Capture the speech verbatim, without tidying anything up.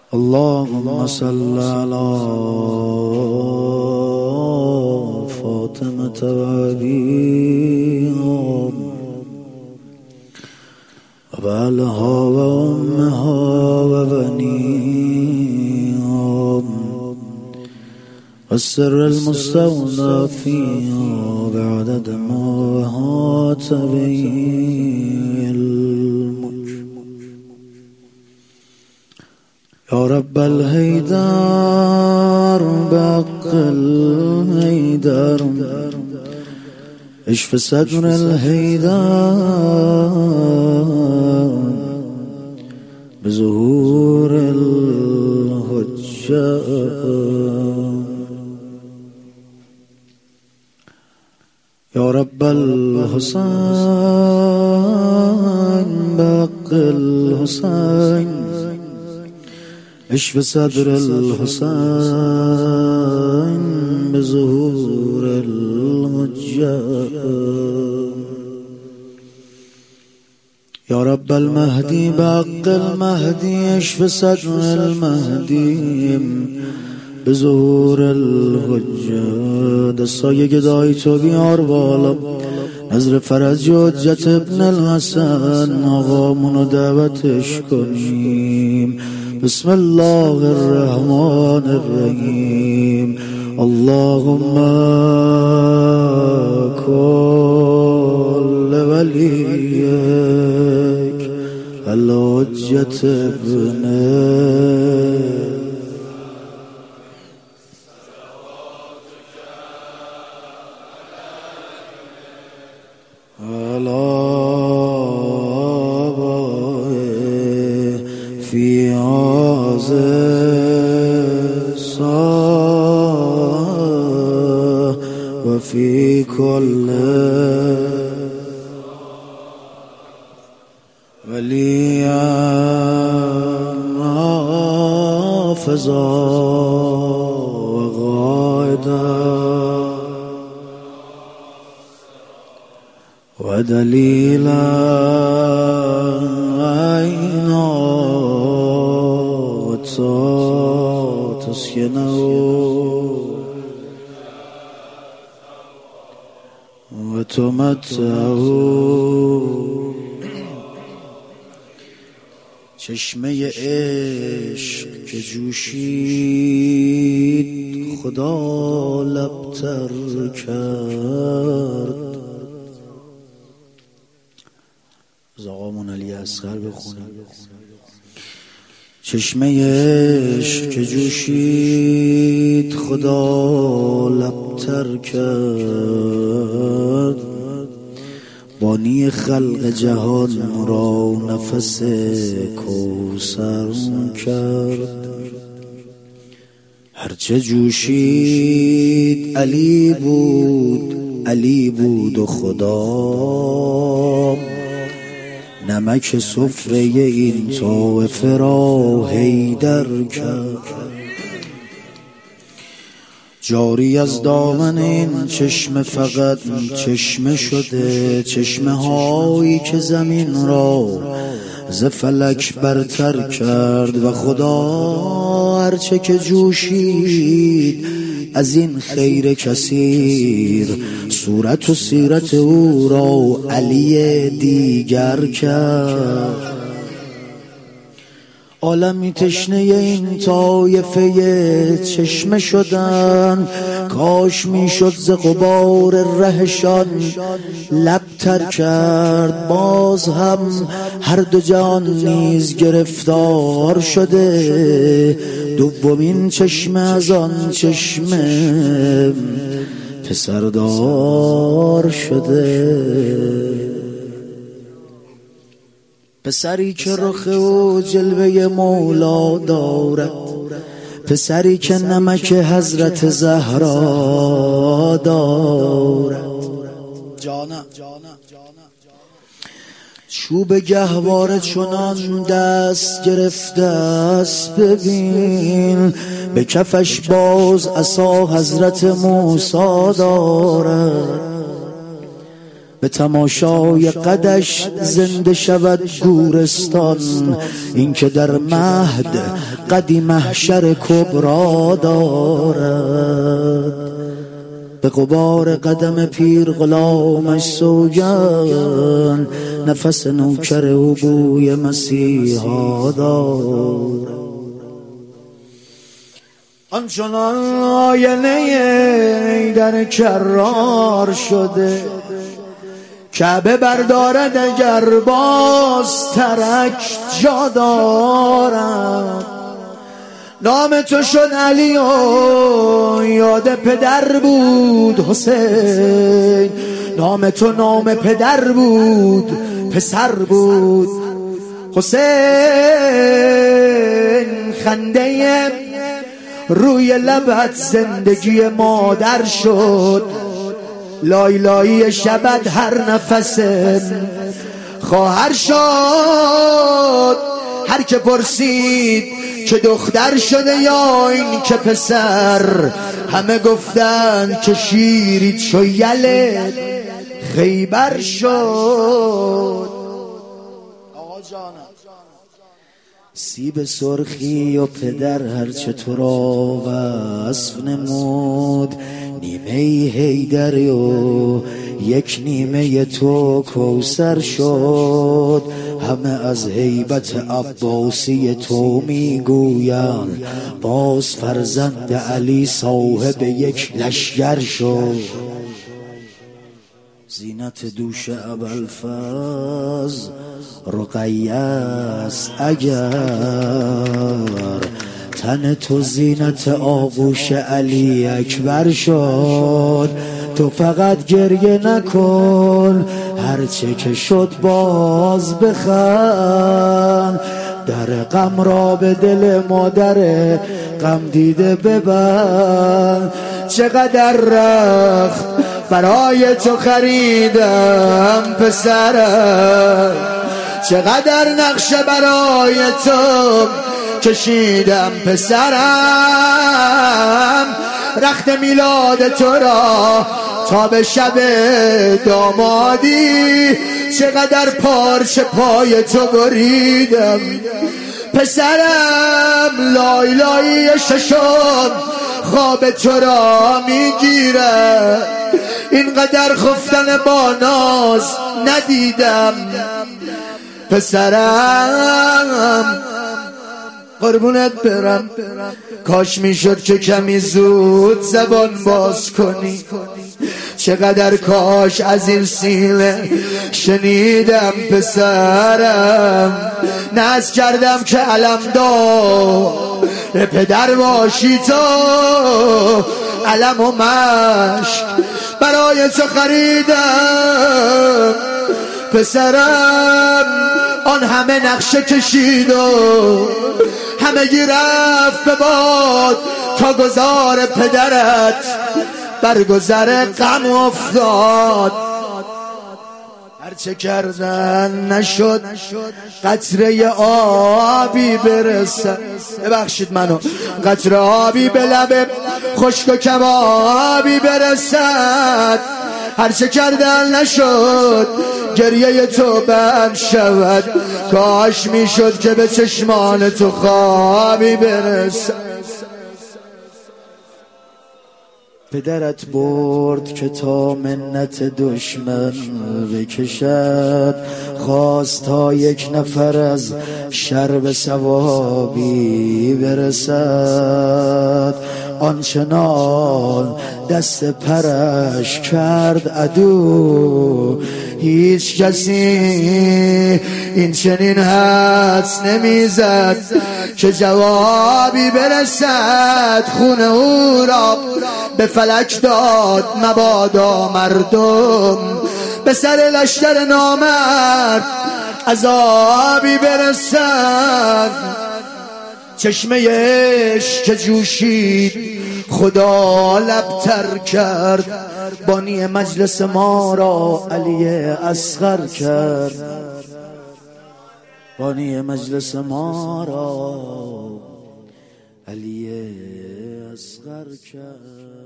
اللهم صل على فاطمة وأبيها وبعلها وأمها وبنيها والسر المستودع فيها بعدد ما أحاط به علمك. يا رب الهيدر بحق الهيدر اشف صدر الهيدر بظهور الحجة. يا رب الحسين بحق الحسين اشف صدر الحسين بظهور الحجة. يا رب المهدي بحق المهدي اشف صدر المهدي بظهور الحجة. دستای گدای تو بیار بالا، نظر فرج حجت ابن الحسن آقامونو دعوتش کنیم. بسم الله الرحمن الرحیم. اللهم كل وليك الحجة ابن في هذا الساعة وفي كل وليا حافظا وغائدا ودليلا عينا تسكنه وتمتعه. چشمه عشق که جوشید خدا لبتر کرد. از آقامون علی اصغر بخونم. چشمه عشق که جوشید خدا لبتر کرد. بانی خلق جهان را نفس کوثر کرد. هرچه جوشید علی بود، علی بود و خدا نمک سفره این طایفه را حیدر کرد. جاری از دامن این چشمه فقط چشمه شده، چشمه هایی که زمین را ز فلک برتر کرد. و خدا هرچه که جوشید از این خیر کثیر صورت و سیرت او را علی دیگر کرد. عالمی تشنه این طایفه چشمه شدن، کاش میشد ز غبار رهشان لبتر کرد. باز هم هر دو جان نیز گرفتار شده، دومین چشمه از آن چشمه پسردار شده. پسری که رخ و جلوه مولا دارد، پسری که نمک حضرت زهرا دارد. جانا چوب گهواره چنان دست گرفته است ببین، به کفش باز عصا حضرت موسی دارد. به تماشای قدش زنده شود گورستان. این که در مهد قدی محشر کبرا دارد، به غبار قدم پیر غلامش سوگند، نفس نوکر و بوی مسیحا دارد. آنچنان آینه در کرار شده، کعبه بردارد اگر باز ترک جا دارد. نام تو شد علی و یاد پدر بود حسین، نام تو نام پدر بود پسر بود حسین. خنده روی لبت زندگی مادر شد، لای لای شبت هر نفس خواهر شد. هر که پرسید که دختر شده یا این که پسر، همه گفتند که شیری چو یله خیبر شد. آقا جانم سیب سرخی و پدر هرچه تو را وصف نمود، نیمه حیدری و یک نیمه تو کوثر شد. همه از هیبت عباسی تو میگویند، باز فرزند علی صاحب یک لشگر شد. زینت دوش ابوالفضل رقیه است اگر، تن تو زینت آغوش علی اکبر شد. تو فقط گریه نکن، هرچه که شد باز بخند. در غم را به دل مادر غم دیده ببند. چقدر رخت برای تو خریدم پسرم، چقدر نقشه برای تو کشیدم پسرم. رخت میلاد تو را تا به شب دامادی، چقدر پارچه پای تو بریدم پسرم. لای لای ششم خواب تو را میگیره، اینقدر خفتن با ناز ندیدم پسرم. قربونت برم، کاش میشد که کمی زود زبان باز کنی. چقدر کاش از این سینه شنیدم پسرم. ناز کردم که علمدار پدر باشی تو، علم و مشک برای تو خریدم پسرم. آن همه نقشه کشید و همگی رفت به باد، تا گذار پدرت بر گذر غم افتاد. هرچه کردن نشد قطره آبی برسد، ببخشید منو، قطره آبی به لب خشک و کبابی برسد. هرچه کردن نشد گریه تو بند شود، کاش میشد که به چشمان تو خوابی برسد. پدرت برد که تا منت دشمن بکشد، خواست تا یک نفر از شر به ثوابی برسد. آنچنان دست پرش کرد عدو، هیچ کسی این چنین حدس نمیزد که جوابی برسد. خون او را به فلک داد مبادا مردم، به سر لشکر نامرد عذابی برسد. چشمه عشق جوشید خدا لبتر کرد، بانی مجلس ما را علی اصغر کرد. بانی مجلس ما را علی اصغر کرد.